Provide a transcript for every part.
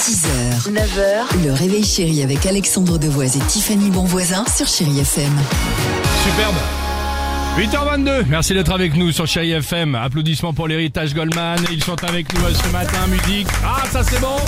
6h, 9h, le réveil chéri avec Alexandre Devoise et Tiffany Bonvoisin sur Chéri FM. Superbe. 8h22, merci d'être avec nous sur Chéri FM. Applaudissements pour l'héritage Goldman. Ils sont avec nous ce matin, musique. Ah, ça c'est bon.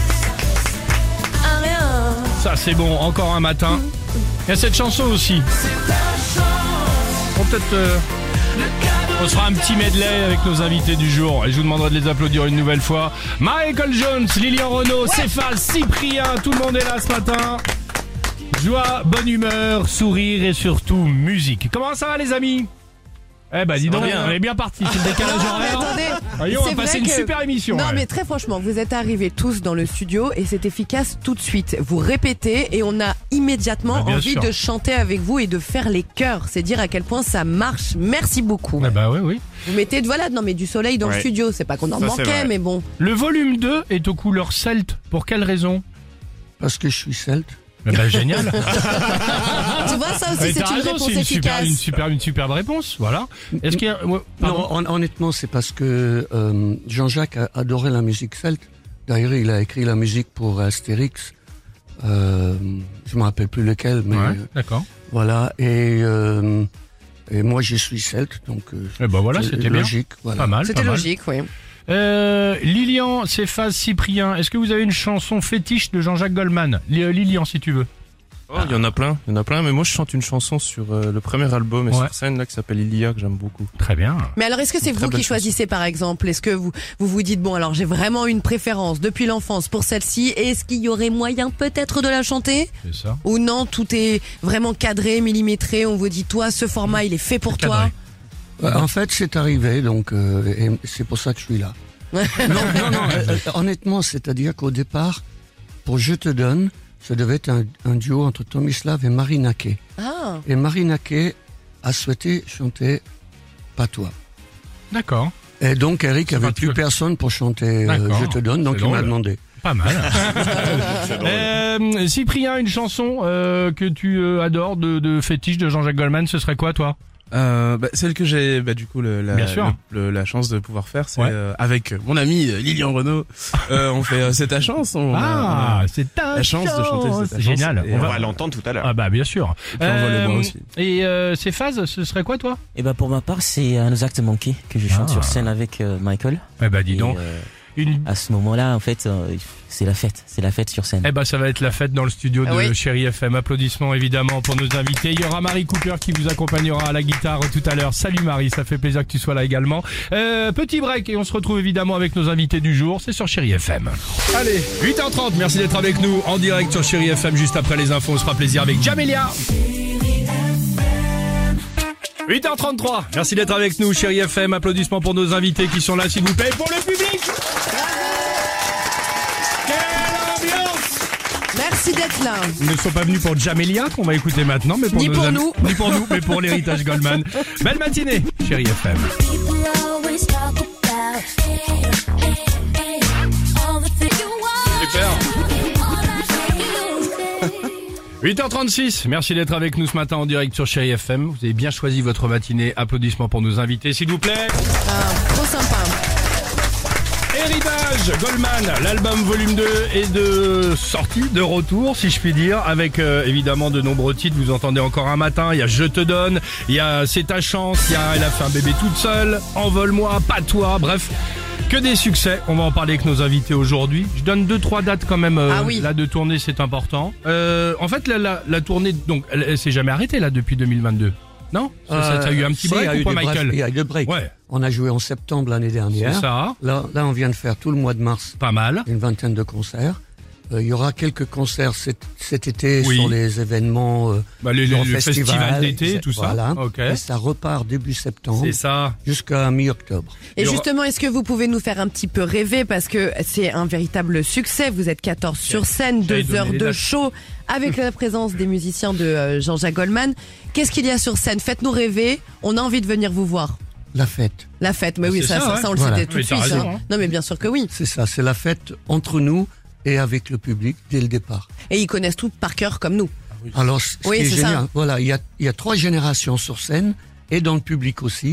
Ça c'est bon, encore un matin. Il y a cette chanson aussi. Bon, peut-être... on fera un petit medley avec nos invités du jour et je vous demanderai de les applaudir une nouvelle fois. Michael Jones, Lilian Renaud, Céphale, Cyprien, tout le monde est là ce matin. Joie, bonne humeur, sourire et surtout musique. Comment ça va les amis ? Eh ben dis donc, on est bien parti, c'est le décalage horaire. Attendez, on va passer une super émission. Non ouais. mais très franchement, vous êtes arrivés tous dans le studio et c'est efficace tout de suite. Vous répétez et on a immédiatement envie de chanter avec vous et de faire les chœurs. C'est dire à quel point ça marche. Merci beaucoup. Eh ben oui. Vous mettez du soleil dans le studio. C'est pas qu'on en manquait, mais bon. Le volume 2 est aux couleurs celte. Pour quelle raison ? Parce que je suis celte. Eh ben génial. Tu vois, ça aussi, c'est une réponse efficace. Une superbe réponse, voilà. Est-ce qu'il y a... Non, honnêtement, c'est parce que Jean-Jacques adorait la musique celte. D'ailleurs, il a écrit la musique pour Astérix. Je me rappelle plus lequel, mais... Ouais, d'accord. Voilà, et moi, je suis celte, donc... Eh ben voilà, c'était logique, bien. Voilà. Pas mal, C'était pas mal. logique, oui. Lilian, Céphale, Cyprien, est-ce que vous avez une chanson fétiche de Jean-Jacques Goldman ? Lilian, si tu veux. Oh, il y en a plein, mais moi je chante une chanson sur le premier album et sur scène là qui s'appelle Ilia que j'aime beaucoup. Très bien. Mais alors est-ce que c'est vous qui choisissez par exemple ? Est-ce que vous dites bon alors j'ai vraiment une préférence depuis l'enfance pour celle-ci, est-ce qu'il y aurait moyen peut-être de la chanter ? C'est ça. Ou non, tout est vraiment cadré, millimétré, on vous dit toi ce format il est fait pour toi. En fait, c'est arrivé, donc et c'est pour ça que je suis là. non, honnêtement, c'est-à-dire qu'au départ, pour Je te donne, ça devait être un duo entre Tomislav et Marie Naquet. Ah. Et Marie Naquet a souhaité chanter Pas toi. D'accord. Et donc Eric avait plus personne pour chanter Je te donne, donc il m'a demandé. Pas mal. Cyprien, une chanson que tu adores de fétiche de Jean-Jacques Goldman, ce serait quoi toi ? Celle que j'ai du coup la chance de pouvoir faire, c'est avec mon ami Lilian Renaud. On fait C'est ta chance. C'est ta la chance de chanter C'est ta chance. Génial. On va l'entendre tout à l'heure. Ah bah bien sûr. Et puis on voit le bois aussi. Et Céphale, ce serait quoi toi ? Et pour ma part, c'est Nos actes manqués que je chante sur scène avec Michael. Eh bah dis donc. À ce moment-là, en fait, c'est la fête sur scène. Eh ben, ça va être la fête dans le studio de Chéri FM. Applaudissements évidemment pour nos invités. Il y aura Marie Cooper qui vous accompagnera à la guitare tout à l'heure. Salut Marie, ça fait plaisir que tu sois là également. Petit break et on se retrouve évidemment avec nos invités du jour. C'est sur Chéri FM. Allez, 8h30, merci d'être avec nous en direct sur Chéri FM. Juste après les infos, on se fera plaisir avec Jamelia. 8h33, merci d'être avec nous, Chéri FM. Applaudissements pour nos invités qui sont là, s'il vous plaît, pour le public. Quelle ambiance! Merci d'être là. Ils ne sont pas venus pour Jamelia, qu'on va écouter maintenant, mais pour Ni pour nous, mais pour l'héritage Goldman. Belle matinée, Chéri FM. Super. 8h36, merci d'être avec nous ce matin en direct sur Chéri FM. Vous avez bien choisi votre matinée. Applaudissements pour nos invités, s'il vous plaît. Trop sympa. Héritage Goldman, l'album volume 2 est de sortie, de retour, si je puis dire, avec évidemment de nombreux titres. Vous entendez encore un matin, il y a Je te donne, il y a C'est ta chance, il y a Elle a fait un bébé toute seule, Envole-moi, Pas toi, bref. Que des succès, on va en parler avec nos invités aujourd'hui. Je donne 2-3 dates quand même là de tournée, c'est important. En fait la tournée donc elle s'est jamais arrêtée là depuis 2022. Non, ça a eu un petit break ou pas, Michael ? Il y a eu deux breaks. Ouais. On a joué en septembre l'année dernière. C'est ça. Là, on vient de faire tout le mois de mars. Pas mal. Une vingtaine de concerts. Il y aura quelques concerts cet été sur les événements, le festival d'été, tout voilà. Ça. Okay. Et ça repart début septembre. C'est ça. Jusqu'à mi-octobre. Et justement, est-ce que vous pouvez nous faire un petit peu rêver parce que c'est un véritable succès. Vous êtes 14 sur scène, 2 heures de show avec la présence des musiciens de Jean-Jacques Goldman. Qu'est-ce qu'il y a sur scène ? Faites-nous rêver. On a envie de venir vous voir. La fête. La fête, mais oui, ça on le sait tout de suite. Raison, Non, mais bien sûr que oui. C'est ça, c'est la fête entre nous et avec le public dès le départ. Et ils connaissent tout par cœur comme nous. Alors, ce qui est génial, voilà, il y a 3 générations sur scène et dans le public aussi.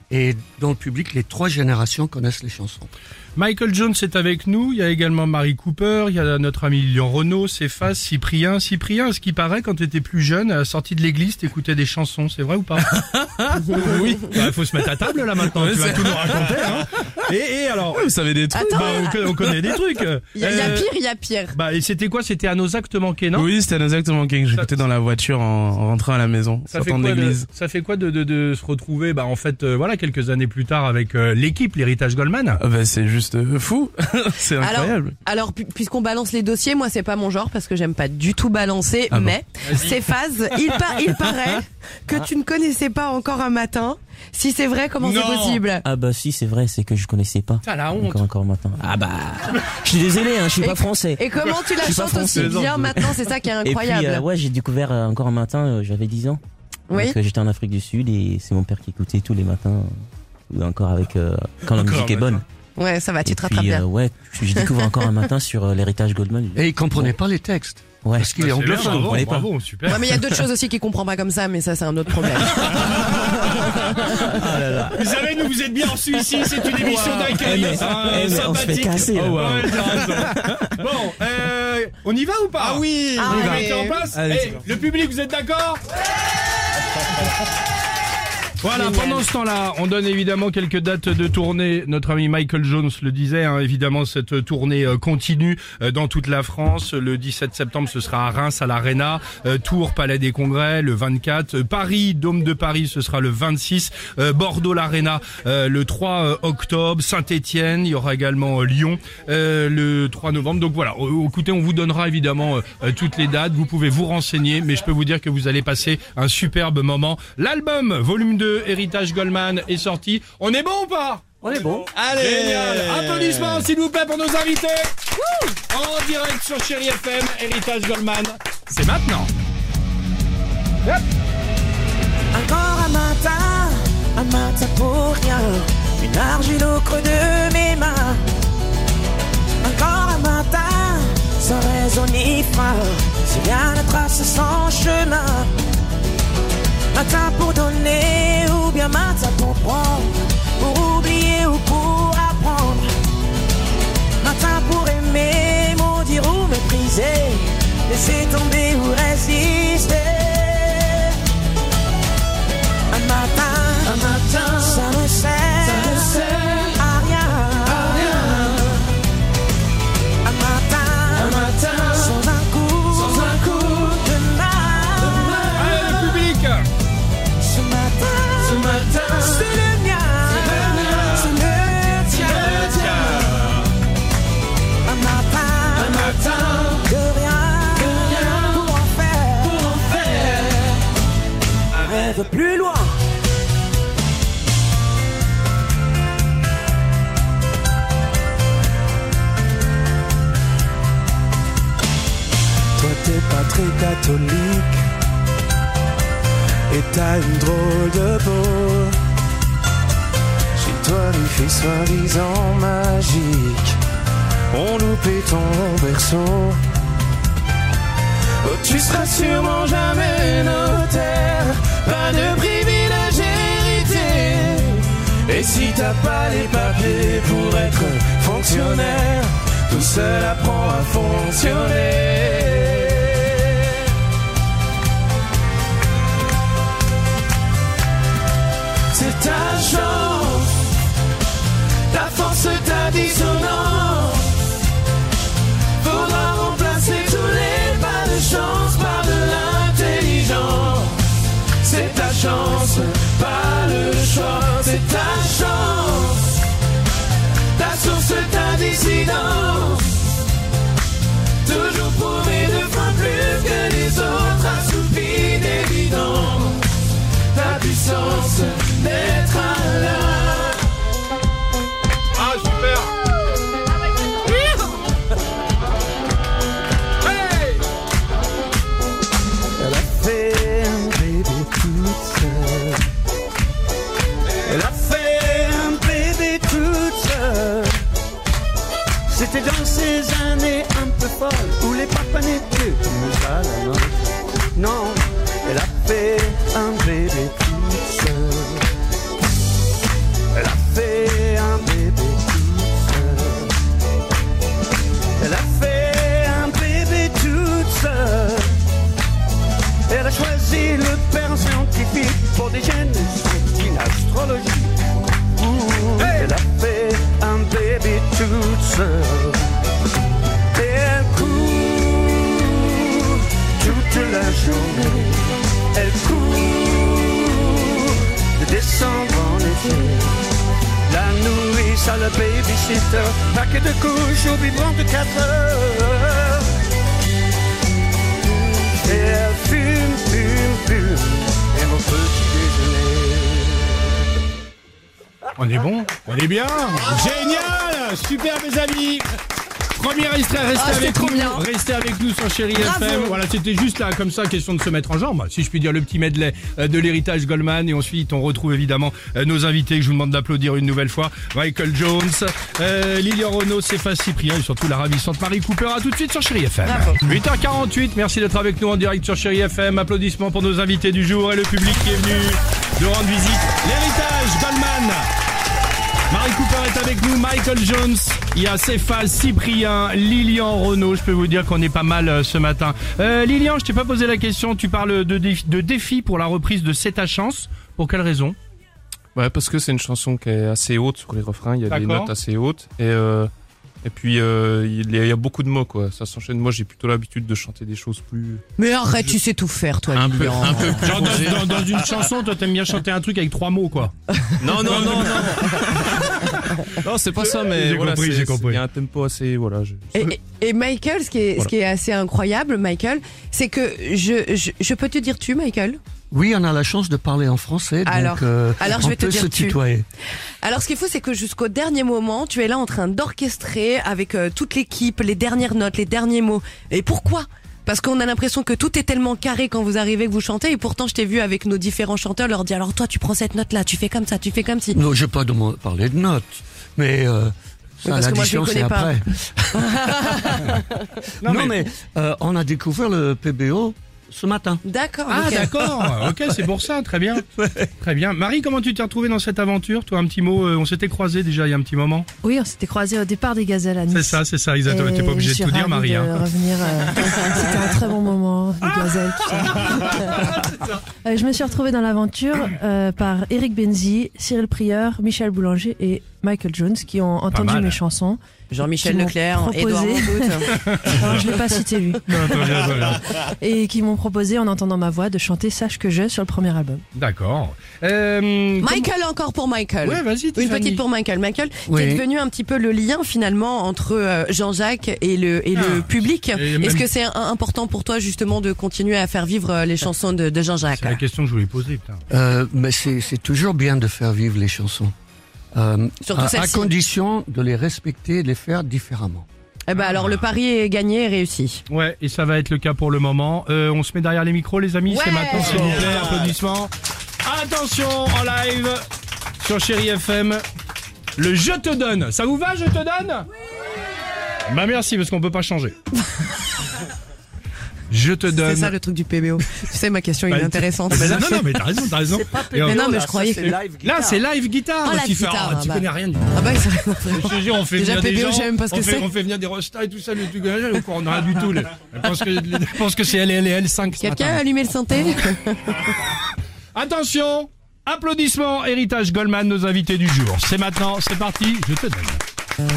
et dans le public, les 3 générations connaissent les chansons. Michael Jones est avec nous, il y a également Marie Cooper, il y a notre ami Lilian Renaud, Céphas, Cyprien. Cyprien, ce qui paraît, quand tu étais plus jeune, à la sortie de l'église, t'écoutais des chansons, c'est vrai ou pas? Oui. Il faut se mettre à table là maintenant, tu vas tout nous raconter. Hein. Et alors, vous savez des trucs. On connaît des trucs. Il y a pire. Et c'était quoi? C'était à nos actes manqués, non? Oui, c'était à nos actes manqués que j'écoutais dans la voiture en rentrant à la maison, sortant de l'église. Ça fait quoi de se retrouver, en fait, quelques années plus tard avec l'équipe, l'Héritage Goldman? C'est juste fou. C'est incroyable. Alors, puisqu'on balance les dossiers, moi c'est pas mon genre parce que j'aime pas du tout balancer, mais Céphas, il paraît que tu ne connaissais pas encore un matin. Si c'est vrai, comment c'est possible? Ah bah si, c'est vrai, c'est que je connaissais pas. T'as la honte. Encore matin. Ah bah, je suis désolé, je suis pas français. Et comment tu la chantes aussi bien maintenant? C'est ça qui est incroyable. Et puis, j'ai découvert encore un matin, j'avais 10 ans. Oui. Donc, j'étais en Afrique du Sud et c'est mon père qui écoutait tous les matins, encore avec quand la musique est bonne. Ouais, ça va, tu te rattrapes bien. Je découvre encore un matin sur l'Héritage Goldman. Et il comprenait pas les textes. Ouais. Parce qu'il est anglophone. Bravo, super. Ouais, mais il y a d'autres choses aussi qu'il comprend pas comme ça, mais ça c'est un autre problème. Vous savez, nous vous êtes bien reçus ici, c'est une émission d'accueil. On se fait casser. Là. Bon, on y va ou pas? Ah oui. On va mettre en place. Le public, vous êtes d'accord? Voilà, pendant ce temps-là, on donne évidemment quelques dates de tournée. Notre ami Michael Jones le disait, évidemment, cette tournée continue dans toute la France. Le 17 septembre, ce sera à Reims, à l'Arena. Tours, Palais des Congrès, le 24. Paris, Dôme de Paris, ce sera le 26. Bordeaux, l'Arena, le 3 octobre. Saint-Étienne, il y aura également Lyon, le 3 novembre. Donc voilà, écoutez, on vous donnera évidemment toutes les dates. Vous pouvez vous renseigner, mais je peux vous dire que vous allez passer un superbe moment. L'album, volume 2, Héritage Goldman est sorti. On est bon ou pas? On est bon. Allez, génial. Applaudissements s'il vous plaît pour nos invités. En direct sur Chérie FM, Héritage Goldman. C'est maintenant. Yep. Encore un matin pour rien. Une argile au creux de mes mains. Encore un matin, sans raison ni frein. C'est bien la trace sans chemin. Matin pour donner ou bien matin pour prendre, pour oublier ou pour apprendre. Matin pour aimer, maudire ou mépriser, laisser tomber ou résister. Un matin, ça ne sert à rien. Un matin, sans un coup de main. Allez le public. Ce matin, c'est le mien, c'est le tien. Un matin, de rien, pour en faire, un rêve plus loin. Toi t'es pas très catholique et t'as une drôle de peau. Chez toi les filles soi-disant magiques ont loupé ton berceau. Oh, tu seras sûrement jamais notaire, pas de privilège hérité. Et si t'as pas les papiers pour être fonctionnaire, tout seul apprend à fonctionner. C'est ta chance, ta force, ta dissonance. Faudra remplacer tous les pas de chance par de l'intelligence. C'est ta chance, pas le choix. C'est ta chance, ta source, ta dissidence. Toujours prouver deux fois plus que les autres, assoupis d'évidence. Ta puissance d'être à l'heure. Ah super. Hey. Elle a fait un bébé toute seule. Elle a fait un bébé toute seule. C'était dans ces années un peu folles où les papas n'étaient plus à la mode. Non, elle a fait un bébé toute seule. scientifique pour des gènes, c'est une astrologie. Elle a fait un bébé toute seule. Et elle court toute la journée. Elle court de décembre en été. La nourrice à la babysitter, paquet de couches au biberon de 4 heures. Et elle fume, et mon petit déjeuner. On est bon, on est bien, génial, super mes amis. Premier extrait, restez avec nous sur Chérie FM. Voilà, c'était juste là, comme ça, question de se mettre en jambe. Si je puis dire, le petit medley de l'héritage Goldman. Et ensuite, on retrouve évidemment nos invités que je vous demande d'applaudir une nouvelle fois. Michael Jones, Lilian Renaud, Céphase Cyprien et surtout la ravissante Marie Cooper. À tout de suite sur Chérie FM. 8h48, merci d'être avec nous en direct sur Chérie FM. Applaudissements pour nos invités du jour et le public qui est venu de rendre visite. L'héritage Goldman. Marie Cooper est avec nous, Michael Jones, il y a Céphase, Cyprien, Lilian Renaud, je peux vous dire qu'on est pas mal ce matin. Lilian, je t'ai pas posé la question, tu parles de défi pour la reprise de C'est ta chance, pour quelle raison? Ouais, parce que c'est une chanson qui est assez haute sur les refrains, il y a des notes assez hautes, et puis il y a beaucoup de mots quoi, ça s'enchaîne. Moi j'ai plutôt l'habitude de chanter des choses plus... Mais arrête, tu sais tout faire toi, un Lilian. peu plus genre dans une chanson, toi t'aimes bien chanter un truc avec 3 mots quoi. Non. Non, c'est pas ça, mais j'ai compris. Il y a un tempo assez, voilà. Et Michael, ce qui est assez incroyable, Michael, c'est que je peux te dire tu, Michael? Oui, on a la chance de parler en français, donc alors je vais on peut te dire se tutoyer. Alors ce qu'il faut, c'est que jusqu'au dernier moment, tu es là en train d'orchestrer avec toute l'équipe, les dernières notes, les derniers mots. Et pourquoi ? Parce qu'on a l'impression que tout est tellement carré quand vous arrivez, que vous chantez, et pourtant je t'ai vu avec nos différents chanteurs leur dire alors toi tu prends cette note-là, tu fais comme ça, tu fais comme ci. Non, je vais pas parler de notes, mais ça, l'addition c'est après. non mais on a découvert le PBO ce matin. D'accord. Ah okay. D'accord, ok, c'est pour ça, très bien. Très bien. Marie, comment tu t'es retrouvée dans cette aventure? Toi, un petit mot, on s'était croisés déjà il y a un petit moment. Oui, on s'était croisés au départ des Gazelles à Nice. C'est ça, Isabelle, t'es pas obligée de tout dire, Marie. Je suis ravie de revenir, c'était un très bon moment, les Gazelles, tout ça. Je me suis retrouvée dans l'aventure par Eric Benzi, Cyril Prieur, Michel Boulanger et Michael Jones qui ont entendu mes chansons. Jean-Michel Leclerc, Edouard Mondoute. Alors, je l'ai pas cité lui. Non, bien. Et qui m'ont proposé, en entendant ma voix, de chanter Sache que je sur le premier album. D'accord. Michael, encore pour Michael. Ouais, vas-y, Une petite pour Michael. Michael, qui est devenu un petit peu le lien finalement entre Jean-Jacques et le public. Est-ce que c'est important pour toi justement de continuer à faire vivre les chansons de Jean-Jacques? C'est la question que je voulais poser. Putain. Mais c'est toujours bien de faire vivre les chansons. À condition de les respecter et de les faire différemment. Eh ben alors le pari est gagné et réussi. Ouais, et ça va être le cas pour le moment. On se met derrière les micros les amis, c'est maintenant s'il vous plaît, applaudissements. Attention en live sur Chérie FM. Le Je te donne, ça vous va Je te donne? Oui. Bah merci parce qu'on peut pas changer. Je te donne. C'est ça le truc du PBO. Tu sais, ma question est intéressante. Non, mais t'as raison. C'est pas PBO. Mais non, mais je croyais que là, c'est live guitare. Tu connais rien du tout. Ah bah, je te jure, on fait venir des gens. On fait venir des rostas et tout ça, le truc. On n'a rien du tout. Je pense que c'est L5. Quelqu'un a allumé le synthé? Attention, applaudissements, héritage Goldman, nos invités du jour. C'est maintenant, c'est parti, je te donne.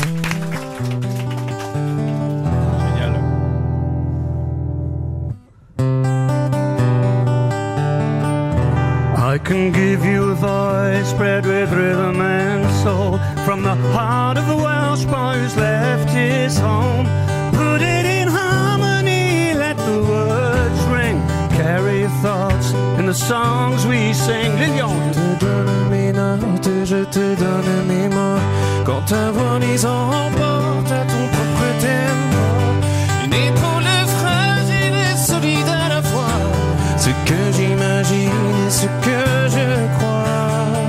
I can give you a voice spread with rhythm and soul, from the heart of the Welsh boy who's left his home. Put it in harmony, let the words ring, carry your thoughts in the songs we sing. Lilian. Je te donne mes notes, je te donne mes mots, quand ta voix les emporte à ton propre tempo. Une épaule fragile et solide à la fois, ce que j'imagine et ce que je crois.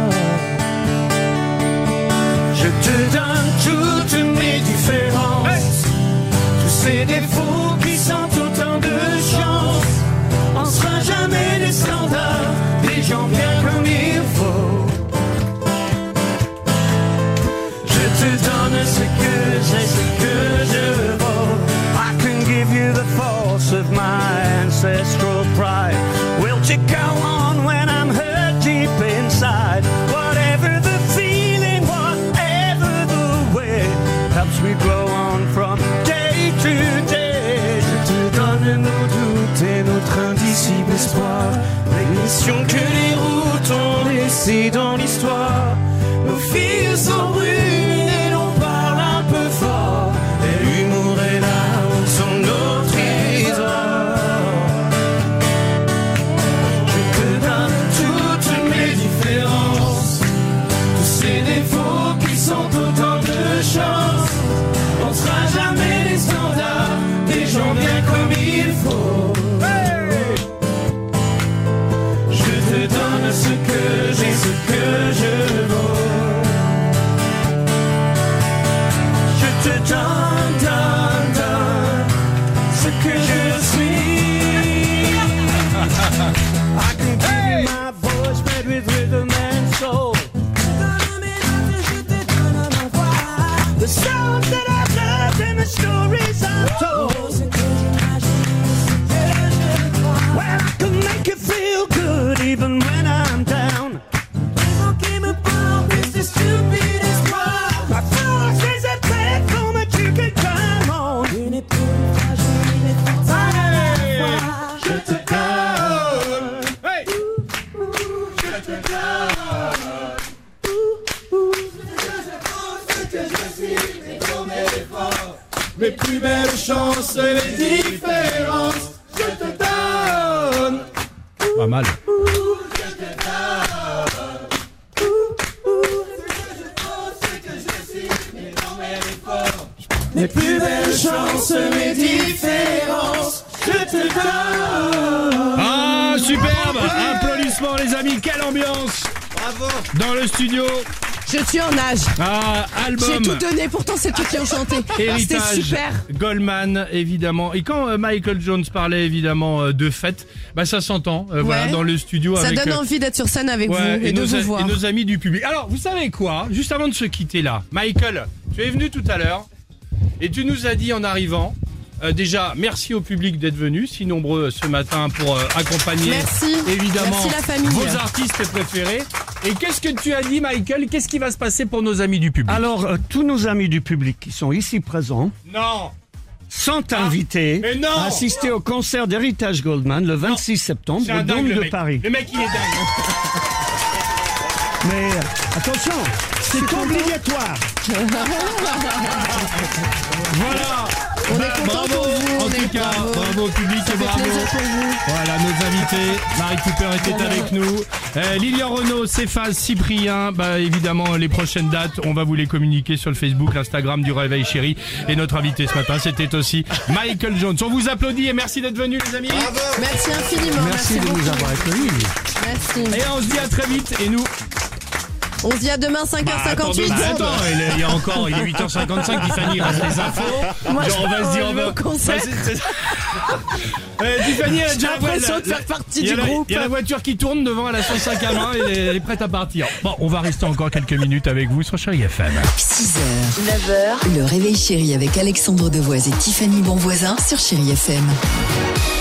Je te donne toutes mes différences, tous ces défauts qui sont autant de chance. On sera jamais des standards, des gens bien comme il faut. Je te donne ce que j'ai, ce que je vaux. I can give you the force of my ancestral pride. Will you go on when I'm hurt? nos doutes et notre indicible espoir, les missions que les routes ont laissées dans l'histoire. Nos filles sont brunes et l'on parle un peu fort, et l'humour et la honte sont nos trésors. Je te donne toutes mes différences, tous ces défauts qui sont autant de chance. On sera jamais les standards des gens bien comme il faut. Hey, je te donne ce que j'ai, ce que je vaux. Je te donne ce que je suis. I can give you my voice spread with rhythm and soul. The songs that I've loved and the stories I've told. Well, I can make you feel good even when I'm down. My force is a platform that you can climb on. Hey, je te donne. Hey, je te donne. Mes plus belles chances et les différences, je te donne. Pas mal. Mes plus belles chances, mes différences, je te donne. Ah, superbe. Applaudissements les amis, quelle ambiance. Bravo. Dans le studio. Je suis en nage. Ah, album. J'ai tout donné, pourtant c'est toi qui as chanté. C'était Héritage super. Goldman, évidemment. Et quand Michael Jones parlait évidemment de fête, bah ça s'entend voilà, dans le studio. Ça avec, donne envie d'être sur scène avec vous et de vous voir. Et nos amis du public. Alors, vous savez quoi? Juste avant de se quitter là, Michael, tu es venu tout à l'heure et tu nous as dit en arrivant, déjà, merci au public d'être venu, si nombreux ce matin pour accompagner évidemment merci la famille. Vos artistes préférés. Et qu'est-ce que tu as dit, Michael? Qu'est-ce qui va se passer pour nos amis du public? Alors, tous nos amis du public qui sont ici présents sont invités à assister au concert d'Héritage Goldman le 26 septembre au Dôme de Paris. Le mec, il est dingue. Mais attention, c'est obligatoire. Voilà. On est content bravo, pour vous. En tout cas, bravo au public et bravo. Voilà, nos invités. Marie Cooper était avec nous. Lilian Renaud, Céphase, Cyprien. Bah, évidemment, les prochaines dates, on va vous les communiquer sur le Facebook, l'Instagram du Réveil Chéri. Et notre invité ce matin, c'était aussi Michael Jones. On vous applaudit et merci d'être venus, les amis. Bravo. Merci infiniment. Merci de nous avoir accueillis. Merci. Et on se dit à très vite. Et nous, on se dit à demain 5h58. Attends, il y a encore, il est 8h55, Tiffany reste les infos. Moi, on va se dire, on va. Tiffany, elle a déjà l'impression de faire partie du groupe. Il y a la voiture qui tourne devant, elle a son sac à main et elle est prête à partir. Bon, on va rester encore quelques minutes avec vous sur Chéri FM. 6h, 9h, le Réveil Chéri avec Alexandre Devoise et Tiffany Bonvoisin sur Chéri FM.